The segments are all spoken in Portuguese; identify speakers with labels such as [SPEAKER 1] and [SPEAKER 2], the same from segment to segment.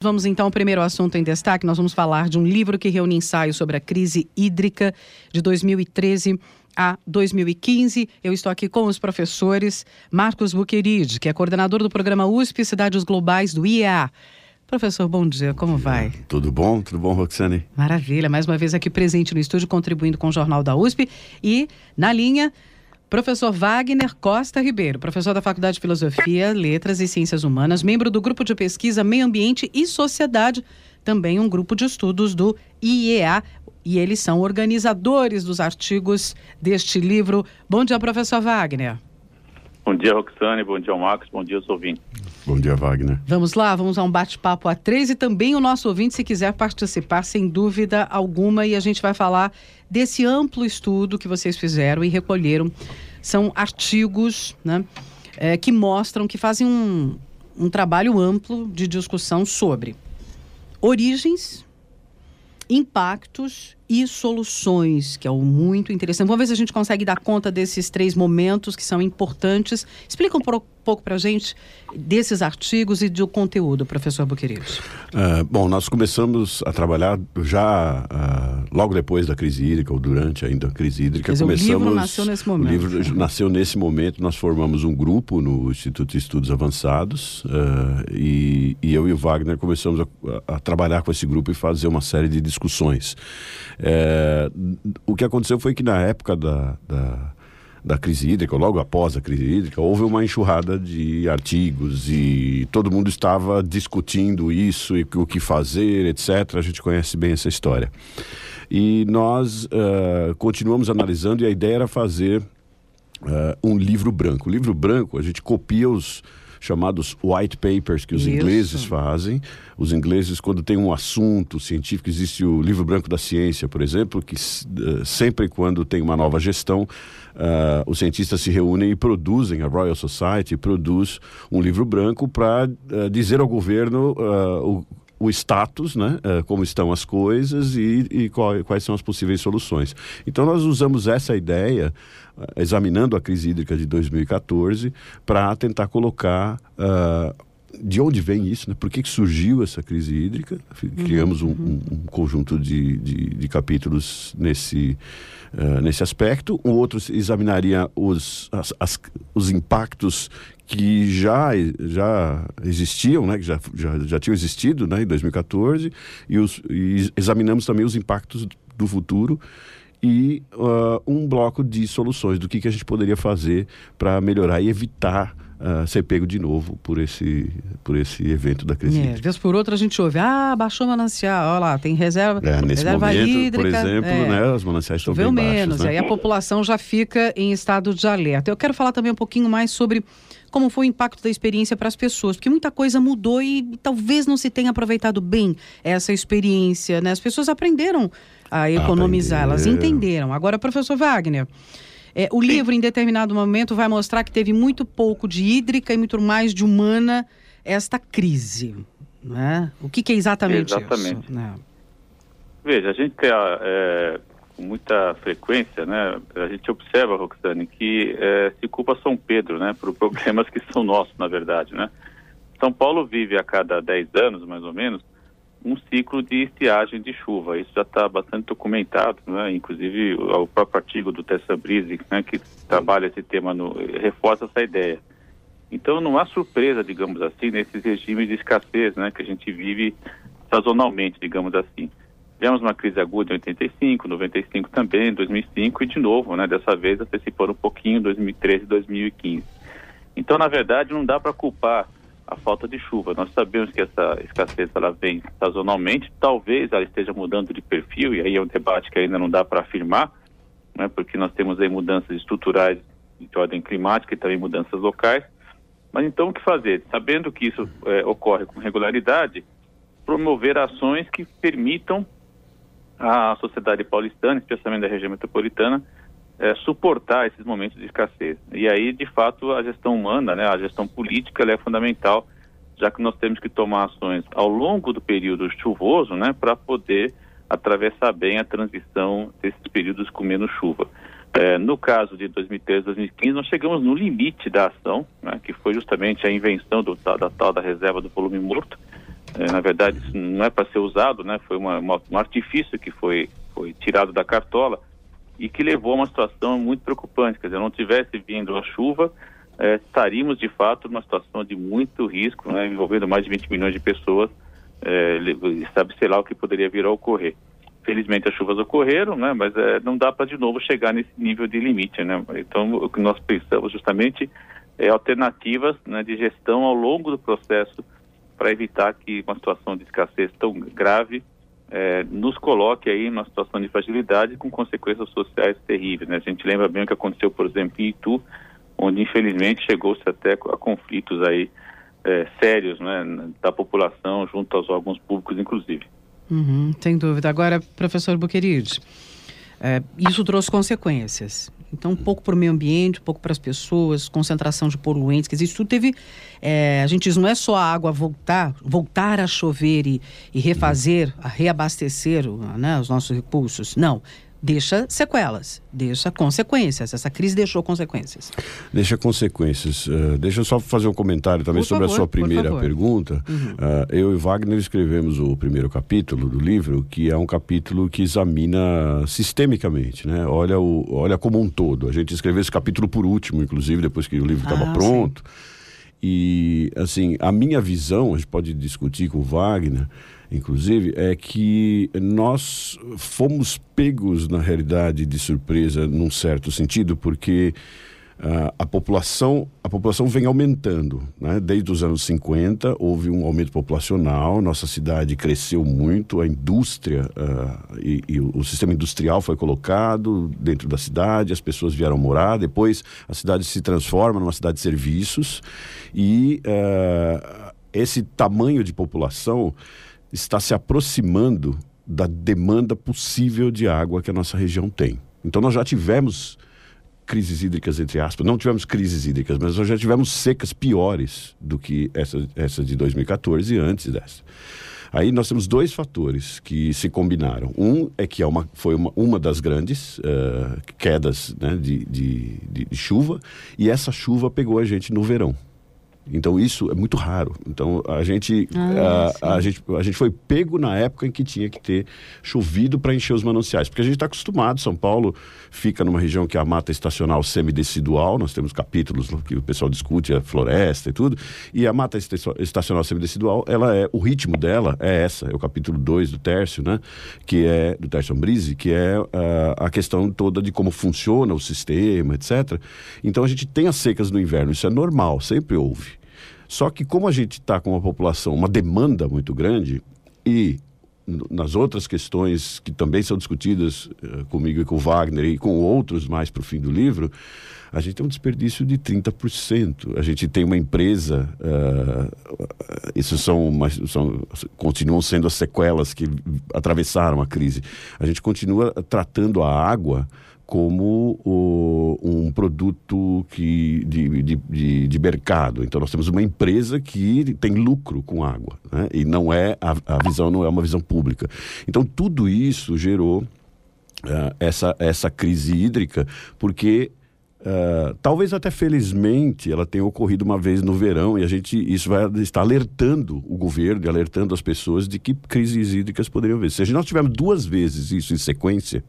[SPEAKER 1] Vamos então ao primeiro assunto em destaque. Nós vamos falar de um livro que reúne ensaios sobre a crise hídrica de 2013 a 2015. Eu estou aqui com os professores Marcos Buqueride, que é coordenador do programa USP Cidades Globais do IEA. Professor, bom dia, como vai?
[SPEAKER 2] Tudo bom, Roxane?
[SPEAKER 1] Maravilha, mais uma vez aqui presente no estúdio, contribuindo com o Jornal da USP. E na linha, professor Wagner Costa Ribeiro, professor da Faculdade de Filosofia, Letras e Ciências Humanas, membro do Grupo de Pesquisa Meio Ambiente e Sociedade, também um grupo de estudos do IEA, e eles são organizadores dos artigos deste livro. Bom dia, professor Wagner.
[SPEAKER 3] Bom dia, Roxane, bom dia, Marcos, bom dia aos ouvintes.
[SPEAKER 2] Bom dia, Wagner.
[SPEAKER 1] Vamos lá, vamos a um bate-papo a três e também o nosso ouvinte, se quiser participar, sem dúvida alguma, e a gente vai falar desse amplo estudo que vocês fizeram e recolheram. São artigos, né, que mostram, que fazem um trabalho amplo de discussão sobre origens, impactos e soluções, que é muito interessante. Vamos ver se a gente consegue dar conta desses três momentos que são importantes. Explica um pouco para a gente desses artigos e do conteúdo, professor Buqueride.
[SPEAKER 2] Bom, nós começamos a trabalhar já logo depois da crise hídrica, ou durante ainda a crise hídrica.
[SPEAKER 1] Quer dizer, o livro nasceu nesse momento.
[SPEAKER 2] O livro nasceu nesse momento. Nós formamos um grupo no Instituto de Estudos Avançados e eu e o Wagner começamos a trabalhar com esse grupo e fazer uma série de discussões. O que aconteceu foi que na época da crise hídrica, logo após a crise hídrica, houve uma enxurrada de artigos e todo mundo estava discutindo isso e o que fazer, etc. A gente conhece bem essa história. E nós continuamos analisando, e a ideia era fazer um livro branco. O livro branco, a gente copia os chamados white papers que os ingleses fazem. Os ingleses, quando tem um assunto científico, existe o livro branco da ciência, por exemplo, que sempre quando tem uma nova gestão, os cientistas se reúnem e produzem, a Royal Society produz um livro branco para dizer ao governo o status, né? Como estão as coisas e quais são as possíveis soluções. Então nós usamos essa ideia, examinando a crise hídrica de 2014, para tentar colocar de onde vem isso, né? Por que surgiu essa crise hídrica. Criamos um conjunto de capítulos nesse aspecto. O outro examinaria os impactos que já existiam, né, que já tinham existido, né, em 2014, e examinamos também os impactos do futuro e um bloco de soluções do que a gente poderia fazer para melhorar e evitar ser pego de novo por esse evento da crise hídrica.
[SPEAKER 1] Vez por outra a gente ouve, baixou o manancial, olha lá, tem reserva
[SPEAKER 2] momento,
[SPEAKER 1] hídrica.
[SPEAKER 2] Por exemplo, né, os mananciais estão bem baixos.
[SPEAKER 1] Menos,
[SPEAKER 2] né?
[SPEAKER 1] Aí a população já fica em estado de alerta. Eu quero falar também um pouquinho mais sobre como foi o impacto da experiência para as pessoas, porque muita coisa mudou e talvez não se tenha aproveitado bem essa experiência, né? As pessoas aprenderam a economizar, elas entenderam. Agora, professor Wagner, o livro, em determinado momento, vai mostrar que teve muito pouco de hídrica e muito mais de humana esta crise, né? O que é exatamente isso? Né?
[SPEAKER 3] Veja, a gente tem com muita frequência, né? A gente observa, Roxane, que se culpa São Pedro, né? Por problemas que são nossos, na verdade, né? São Paulo vive a cada 10 anos, mais ou menos, um ciclo de estiagem de chuva. Isso já está bastante documentado, né? Inclusive o próprio artigo do Tessa Brise, né, que trabalha esse tema, reforça essa ideia. Então não há surpresa, digamos assim, nesses regimes de escassez, né, que a gente vive sazonalmente, digamos assim. Tivemos uma crise aguda em 85, 95 também, 2005 e de novo, né, dessa vez antecipando um pouquinho, 2013 e 2015. Então, na verdade, não dá para culpar a falta de chuva. Nós sabemos que essa escassez ela vem sazonalmente, talvez ela esteja mudando de perfil, e aí é um debate que ainda não dá para afirmar, né, porque nós temos aí mudanças estruturais de ordem climática e também mudanças locais. Mas então o que fazer? Sabendo que isso ocorre com regularidade, promover ações que permitam à sociedade paulistana, especialmente da região metropolitana, suportar esses momentos de escassez. E aí, de fato, a gestão humana, né, a gestão política, ela é fundamental, já que nós temos que tomar ações ao longo do período chuvoso, né, para poder atravessar bem a transição desses períodos com menos chuva. No caso de 2013, 2015, nós chegamos no limite da ação, né, que foi justamente a invenção da tal da reserva do volume morto, Na verdade, isso não é para ser usado, né? Foi um artifício que foi tirado da cartola e que levou a uma situação muito preocupante. Quer dizer, não tivesse vindo a chuva, estaríamos de fato numa situação de muito risco, né? Envolvendo mais de 20 milhões de pessoas, sabe-se lá o que poderia vir a ocorrer. Felizmente as chuvas ocorreram, né? Mas não dá para de novo chegar nesse nível de limite, né? Então o que nós pensamos justamente é alternativas, né, de gestão ao longo do processo para evitar que uma situação de escassez tão grave nos coloque aí numa situação de fragilidade com consequências sociais terríveis, né? A gente lembra bem o que aconteceu, por exemplo, em Itu, onde infelizmente chegou-se até a conflitos aí sérios, né, da população junto aos órgãos públicos, inclusive.
[SPEAKER 1] Sem dúvida. Agora, professor Buqueride, isso trouxe consequências. Então, um pouco para o meio ambiente, um pouco para as pessoas, concentração de poluentes, quer dizer, isso tudo teve... a gente diz, não é só a água voltar a chover e refazer, a reabastecer os nossos recursos. Não, deixa sequelas, deixa consequências. Essa crise deixou consequências.
[SPEAKER 2] Deixa consequências. Deixa eu só fazer um comentário também sobre a sua primeira pergunta. Eu e Wagner escrevemos o primeiro capítulo do livro, que é um capítulo que examina sistemicamente, né? Olha como um todo. A gente escreveu esse capítulo por último, inclusive, depois que o livro estava pronto. Sim. E, assim, a minha visão, a gente pode discutir com o Wagner, inclusive, é que nós fomos pegos, na realidade, de surpresa, num certo sentido, porque a população vem aumentando, né? Desde os anos 50 houve um aumento populacional, nossa cidade cresceu muito, a indústria e o sistema industrial foi colocado dentro da cidade, as pessoas vieram morar, depois a cidade se transforma numa cidade de serviços e esse tamanho de população está se aproximando da demanda possível de água que a nossa região tem. Então nós já tivemos crises hídricas, entre aspas, não tivemos crises hídricas, mas nós já tivemos secas piores do que essa de 2014 e antes dessa. Aí nós temos dois fatores que se combinaram. Um é que foi uma das grandes quedas, né, de chuva, e essa chuva pegou a gente no verão. Então isso é muito raro. Então a gente foi pego na época em que tinha que ter chovido para encher os mananciais, porque a gente está acostumado. São Paulo fica numa região que é a mata estacional semidecidual, nós temos capítulos que o pessoal discute, a floresta e tudo, e a mata estacional semidecidual, o ritmo dela é o capítulo 2 do Tércio, né, que é do Tércio Ambrise, que é a questão toda de como funciona o sistema, etc. Então a gente tem as secas no inverno, isso é normal, sempre houve. Só que como a gente está com uma população, uma demanda muito grande, e nas outras questões que também são discutidas comigo e com o Wagner e com outros mais para o fim do livro, a gente tem um desperdício de 30%. A gente tem uma empresa, isso continuam sendo as sequelas que atravessaram a crise. A gente continua tratando a água como um produto de mercado. Então nós temos uma empresa que tem lucro com água, né? E não é a visão não é uma visão pública. Então tudo isso gerou essa crise hídrica, porque talvez até felizmente ela tenha ocorrido uma vez no verão, e isso vai estar alertando o governo e alertando as pessoas de que crises hídricas poderiam haver. Se nós tivermos 2 vezes isso em sequência,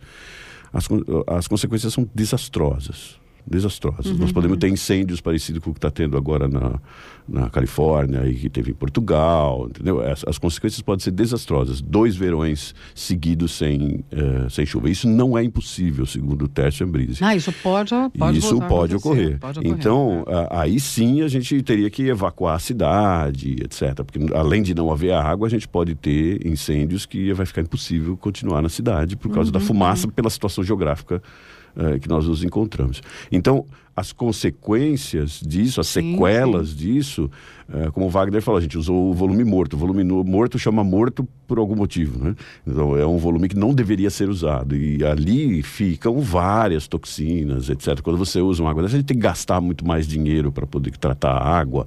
[SPEAKER 2] as consequências são desastrosas. Nós podemos ter incêndios parecidos com o que está tendo agora na Califórnia e que teve em Portugal, entendeu? As consequências podem ser desastrosas. 2 verões seguidos sem chuva. Isso não é impossível, segundo o Tércio Ambrise.
[SPEAKER 1] Isso pode ocorrer.
[SPEAKER 2] Então, aí sim a gente teria que evacuar a cidade, etc. Porque além de não haver água, a gente pode ter incêndios que vai ficar impossível continuar na cidade por causa da fumaça, pela situação geográfica que nós nos encontramos. Então, as consequências disso, as sequelas disso, como o Wagner falou, a gente usou o volume morto. O volume morto chama morto por algum motivo, né? Então, é um volume que não deveria ser usado. E ali ficam várias toxinas, etc. Quando você usa uma água dessa, a gente tem que gastar muito mais dinheiro para poder tratar a água.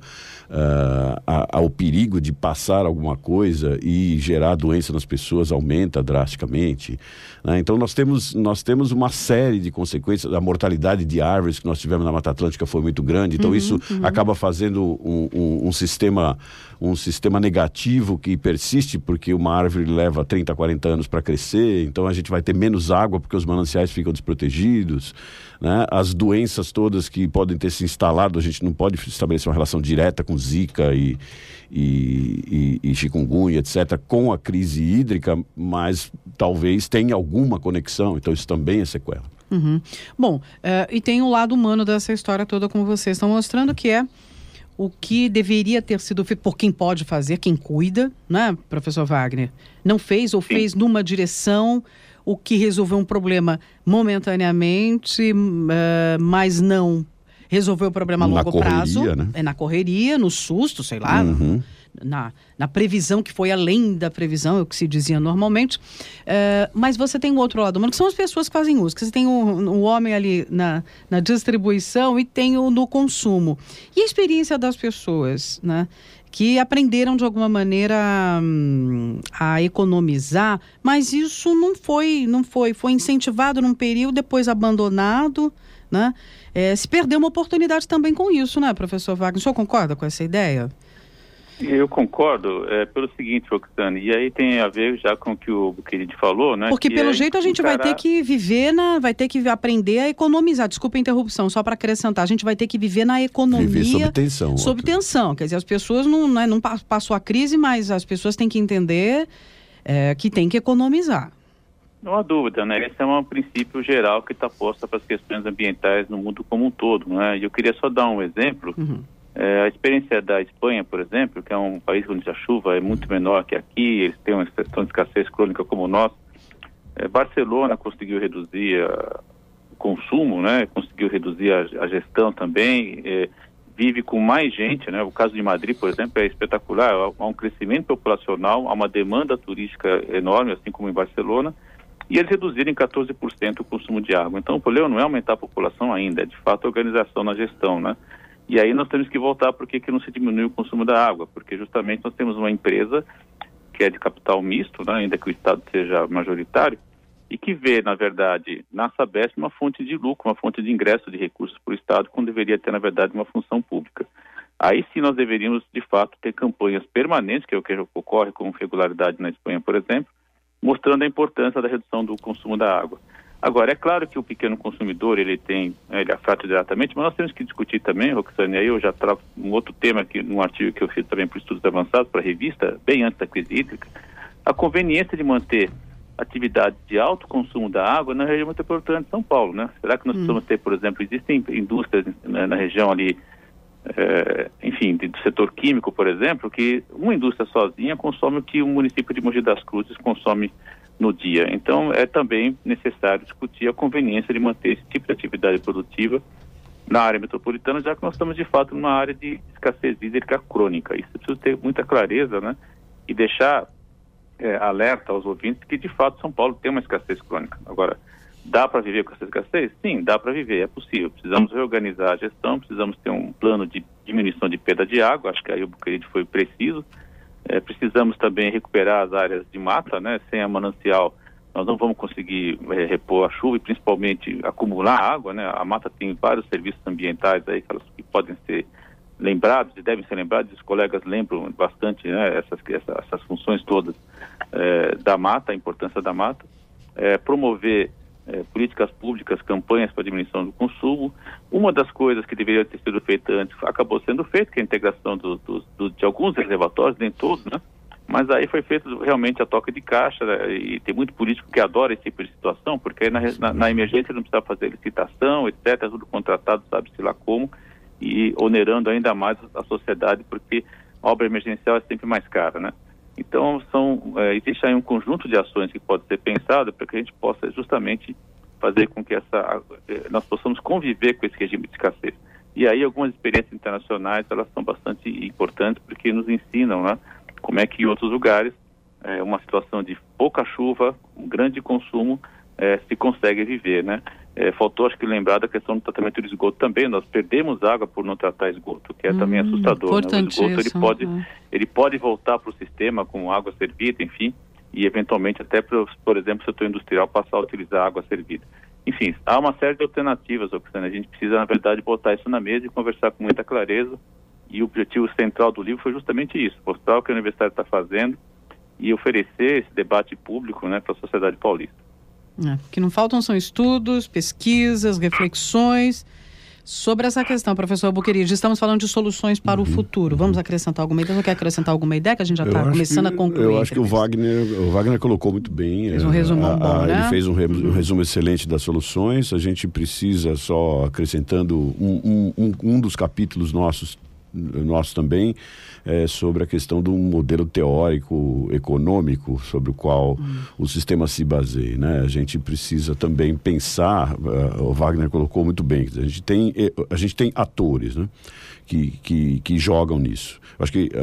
[SPEAKER 2] O perigo de passar alguma coisa e gerar doença nas pessoas aumenta drasticamente, né? Então nós temos uma série de consequências. A mortalidade de árvores que nós tivemos tivemos na Mata Atlântica foi muito grande, então isso acaba fazendo um sistema negativo que persiste, porque uma árvore leva 30, 40 anos para crescer, então a gente vai ter menos água porque os mananciais ficam desprotegidos, né? As doenças todas que podem ter se instalado, a gente não pode estabelecer uma relação direta com Zika e chikungunya, etc., com a crise hídrica, mas talvez tenha alguma conexão, então isso também é sequela.
[SPEAKER 1] Bom, e tem o lado humano dessa história toda, como vocês estão mostrando, que é o que deveria ter sido feito por quem pode fazer, quem cuida, né, professor Wagner? Não fez ou fez numa direção, o que resolveu um problema momentaneamente, mas não resolveu o problema a longo prazo.
[SPEAKER 2] Né?
[SPEAKER 1] É na correria, no susto, sei lá, na previsão que foi além da previsão, é o que se dizia normalmente. Mas você tem o outro lado humano, que são as pessoas que fazem uso. Você tem o homem ali na distribuição e tem o no consumo. E a experiência das pessoas, né, que aprenderam de alguma maneira a economizar, mas isso foi incentivado num período, depois abandonado, né? Se perdeu uma oportunidade também com isso, né, professor Wagner? O senhor concorda com essa ideia?
[SPEAKER 3] Eu concordo, pelo seguinte, Roxane, e aí tem a ver já com o que o Buqueride falou, né?
[SPEAKER 1] Porque pelo jeito a gente vai ter que viver vai ter que aprender a economizar. Desculpa a interrupção, só para acrescentar, a gente vai ter que viver na economia.
[SPEAKER 2] Viver sob tensão.
[SPEAKER 1] Sob tensão, quer dizer, as pessoas não passou a crise, mas as pessoas têm que entender que tem que economizar.
[SPEAKER 3] Não há dúvida, né? Esse é um princípio geral que está posto para as questões ambientais no mundo como um todo, né? E eu queria só dar um exemplo. A experiência da Espanha, por exemplo, que é um país onde a chuva é muito menor que aqui, eles têm uma situação de escassez crônica como o nosso. Barcelona conseguiu reduzir o consumo, né? Conseguiu reduzir a gestão também, vive com mais gente, né? O caso de Madrid, por exemplo, é espetacular. Há um crescimento populacional, há uma demanda turística enorme, assim como em Barcelona, e eles reduziram em 14% o consumo de água. Então o problema não é aumentar a população ainda, é de fato a organização na gestão, né? E aí nós temos que voltar por que não se diminui o consumo da água, porque justamente nós temos uma empresa que é de capital misto, né, ainda que o Estado seja majoritário, e que vê, na verdade, na Sabesp uma fonte de lucro, uma fonte de ingresso de recursos para o Estado, quando deveria ter, na verdade, uma função pública. Aí sim nós deveríamos, de fato, ter campanhas permanentes, que é o que ocorre com regularidade na Espanha, por exemplo, mostrando a importância da redução do consumo da água. Agora, é claro que o pequeno consumidor, ele afeta diretamente, mas nós temos que discutir também, Roxane, aí eu já trago um outro tema aqui, num artigo que eu fiz também para Estudos Avançados, para a revista, bem antes da crise hídrica, a conveniência de manter atividades de alto consumo da água na região metropolitana de São Paulo, né? Será que nós precisamos ter, por exemplo, existem indústrias na região ali, enfim, do setor químico, por exemplo, que uma indústria sozinha consome o que o município de Mogi das Cruzes consome no dia. Então, é também necessário discutir a conveniência de manter esse tipo de atividade produtiva na área metropolitana, já que nós estamos, de fato, numa área de escassez hídrica crônica. Isso precisa ter muita clareza, né? E deixar alerta aos ouvintes que, de fato, São Paulo tem uma escassez crônica. Agora, dá para viver com essa escassez? Sim, dá para viver, é possível. Precisamos reorganizar a gestão, precisamos ter um plano de diminuição de perda de água, acho que aí o Buqueride foi preciso. Precisamos também recuperar as áreas de mata, né? Sem a manancial, nós não vamos conseguir repor a chuva e principalmente acumular água, né? A mata tem vários serviços ambientais aí que podem ser lembrados e devem ser lembrados. Os colegas lembram bastante, né? Essas funções todas da mata, a importância da mata. Promover políticas públicas, campanhas para diminuição do consumo. Uma das coisas que deveria ter sido feita antes acabou sendo feita, que é a integração de alguns reservatórios, nem todos, né? Mas aí foi feito realmente a toca de caixa, né? E tem muito político que adora esse tipo de situação, porque na emergência não precisa fazer licitação, etc., tudo contratado, sabe-se lá como, e onerando ainda mais a sociedade, porque a obra emergencial é sempre mais cara, né? Então, existe aí um conjunto de ações que pode ser pensado para que a gente possa justamente fazer com que nós possamos conviver com esse regime de escassez. E aí algumas experiências internacionais, elas são bastante importantes porque nos ensinam, né, como é que em outros lugares, uma situação de pouca chuva, um grande consumo, se consegue viver, né? Faltou, acho que, lembrar da questão do tratamento do esgoto também. Nós perdemos água por não tratar esgoto, que é também assustador, né? O esgoto, ele pode voltar para o sistema com água servida, enfim, e eventualmente até, por exemplo, o setor industrial passar a utilizar água servida. Enfim, há uma série de alternativas, Roxane. A gente precisa, na verdade, botar isso na mesa e conversar com muita clareza. E o objetivo central do livro foi justamente isso, mostrar o que a universidade está fazendo e oferecer esse debate público, né, para a sociedade paulista.
[SPEAKER 1] O que não faltam são estudos, pesquisas, reflexões sobre essa questão, professor Buqueride. Estamos falando de soluções para o futuro. Vamos acrescentar alguma ideia? Você quer acrescentar alguma ideia que a gente já está começando a concluir?
[SPEAKER 2] Eu acho que o Wagner colocou muito bem.
[SPEAKER 1] Fez um resumão bom, né?
[SPEAKER 2] Ele fez um resumo excelente das soluções. A gente precisa, só acrescentando um dos capítulos nossos também, sobre a questão de um modelo teórico, econômico, sobre o qual o sistema se baseia, né? A gente precisa também pensar, o Wagner colocou muito bem, a gente tem atores, né, que jogam nisso. Eu acho que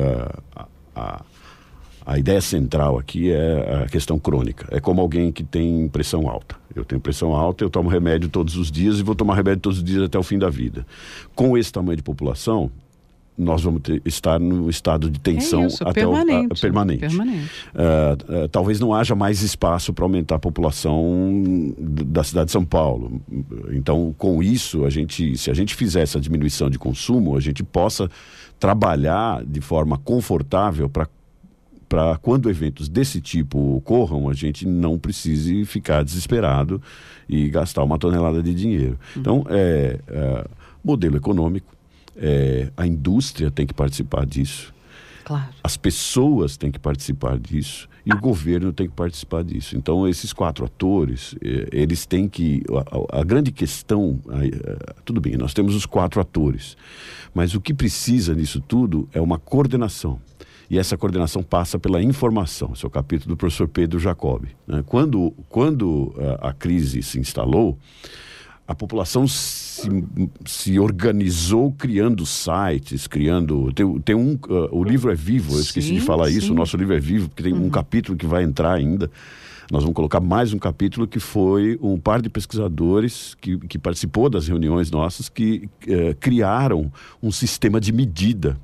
[SPEAKER 2] a ideia central aqui é a questão crônica. É como alguém que tem pressão alta. Eu tenho pressão alta, eu tomo remédio todos os dias e vou tomar remédio todos os dias até o fim da vida. Com esse tamanho de população, nós vamos estar no estado de tensão permanente. Talvez não haja mais espaço para aumentar a população da cidade de São Paulo. Então, com isso, se a gente fizer essa diminuição de consumo, a gente possa trabalhar de forma confortável para quando eventos desse tipo ocorram, a gente não precise ficar desesperado e gastar uma tonelada de dinheiro. Então, modelo econômico, a indústria tem que participar disso.
[SPEAKER 1] Claro.
[SPEAKER 2] As pessoas têm que participar disso e o governo tem que participar disso. Então, esses 4 atores, eles têm que... A grande questão... tudo bem, nós temos os 4 atores, mas o que precisa nisso tudo é uma coordenação. E essa coordenação passa pela informação. Esse é o capítulo do professor Pedro Jacobi, né? Quando a crise se instalou, a população se organizou criando sites, o livro é vivo, eu esqueci de falar isso, o nosso livro é vivo, porque tem um capítulo que vai entrar ainda. Nós vamos colocar mais um capítulo que foi um par de pesquisadores que participou das reuniões nossas, que criaram um sistema de medida.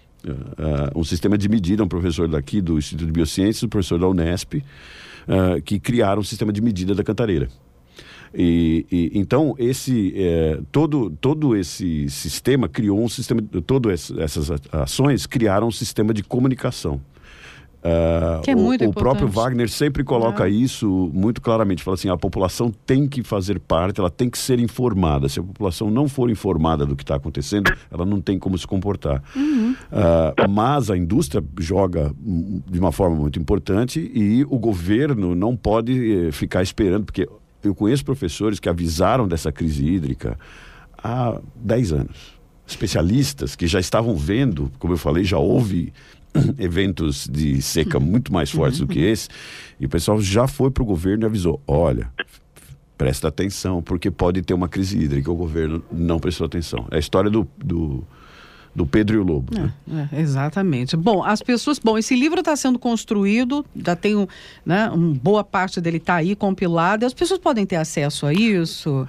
[SPEAKER 2] Um professor daqui do Instituto de Biociências, um professor da Unesp, que criaram um sistema de medida da Cantareira. Então, todo esse sistema criou um sistema, todas essas ações criaram um sistema de comunicação.
[SPEAKER 1] Que é muito
[SPEAKER 2] o
[SPEAKER 1] importante.
[SPEAKER 2] próprio Wagner sempre coloca isso muito claramente, fala assim, a população tem que fazer parte, ela tem que ser informada. Se a população não for informada do que está acontecendo, ela não tem como se comportar. Mas a indústria joga de uma forma muito importante e o governo não pode ficar esperando, porque eu conheço professores que avisaram dessa crise hídrica há 10 anos. Especialistas que já estavam vendo, como eu falei, já houve eventos de seca muito mais fortes do que esse, e o pessoal já foi para o governo e avisou, olha, presta atenção, porque pode ter uma crise hídrica, o governo não prestou atenção. É a história do Pedro e o Lobo. Né?
[SPEAKER 1] Exatamente. Bom, esse livro está sendo construído, já tem uma boa parte dele está aí compilado, as pessoas podem ter acesso a isso?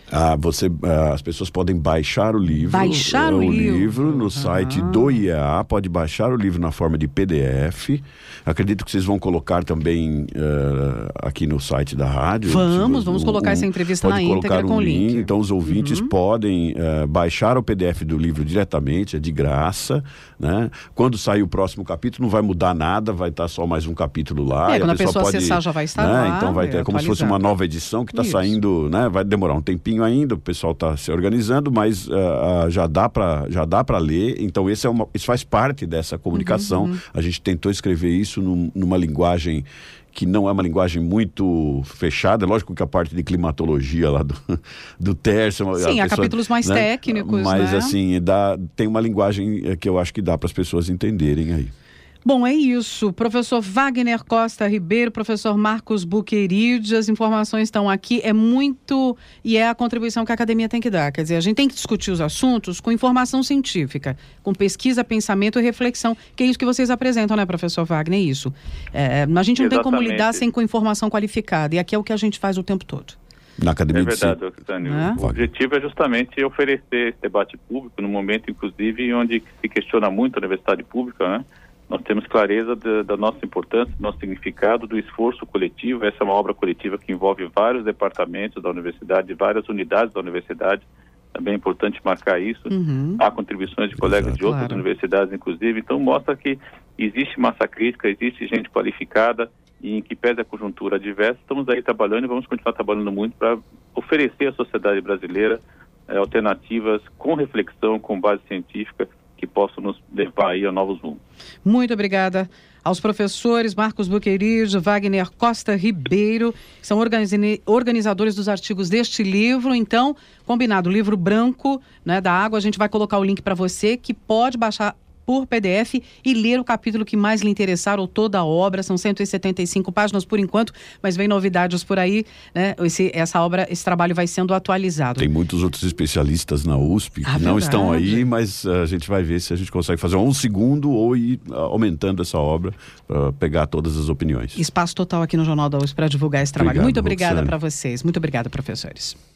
[SPEAKER 2] As pessoas podem baixar o livro.
[SPEAKER 1] Baixar o livro
[SPEAKER 2] no site do IEA, pode baixar o livro na forma de PDF. Acredito que vocês vão colocar também aqui no site da rádio.
[SPEAKER 1] Vamos colocar essa entrevista na íntegra com o link.
[SPEAKER 2] Então os ouvintes podem baixar o PDF do livro diretamente, é de graça, né? Quando sair o próximo capítulo não vai mudar nada, vai estar só mais um capítulo lá.
[SPEAKER 1] Quando a pessoa acessar já vai estar lá.
[SPEAKER 2] Então vai ter como se fosse uma nova edição que está saindo, né? Vai demorar um tempinho ainda, o pessoal está se organizando, mas já dá para ler. Então isso faz parte dessa comunicação. A gente tentou escrever isso numa linguagem que não é uma linguagem muito fechada. É lógico que a parte de climatologia lá do Tércio...
[SPEAKER 1] Sim, há capítulos mais técnicos,
[SPEAKER 2] mas assim, tem uma linguagem que eu acho que dá para as pessoas entenderem aí.
[SPEAKER 1] Bom, é isso. Professor Wagner Costa Ribeiro, professor Marcos Buqueride, as informações estão aqui. É a contribuição que a academia tem que dar. Quer dizer, a gente tem que discutir os assuntos com informação científica, com pesquisa, pensamento e reflexão, que é isso que vocês apresentam, né, professor Wagner? É isso. A gente não tem como lidar sem com informação qualificada, e aqui é o que a gente faz o tempo todo.
[SPEAKER 2] Na academia.
[SPEAKER 3] É verdade, Oxitane. O objetivo é justamente oferecer esse debate público no momento, inclusive, onde se questiona muito a universidade pública, né? nós temos clareza da nossa importância, do nosso significado, do esforço coletivo. Essa é uma obra coletiva que envolve vários departamentos da universidade, várias unidades da universidade. Também é importante marcar isso. Há contribuições de colegas de outras universidades, inclusive. Então, mostra que existe massa crítica, existe gente qualificada e, em que pese a conjuntura adversa, estamos aí trabalhando e vamos continuar trabalhando muito para oferecer à sociedade brasileira alternativas com reflexão, com base científica, que possam nos levar aí a novos rumos.
[SPEAKER 1] Muito obrigada aos professores Marcos Buquerige, Wagner Costa Ribeiro, que são organizadores dos artigos deste livro. Então, combinado, o livro branco, né, da água, a gente vai colocar o link para você, que pode baixar por PDF e ler o capítulo que mais lhe interessar, ou toda a obra. São 175 páginas por enquanto, mas vem novidades por aí, né? Esse trabalho vai sendo atualizado.
[SPEAKER 2] Tem muitos outros especialistas na USP que não estão aí, mas a gente vai ver se a gente consegue fazer um segundo ou ir aumentando essa obra para pegar todas as opiniões.
[SPEAKER 1] Espaço total aqui no Jornal da USP para divulgar esse trabalho.
[SPEAKER 2] Obrigado,
[SPEAKER 1] muito obrigada para vocês. Muito obrigada, professores.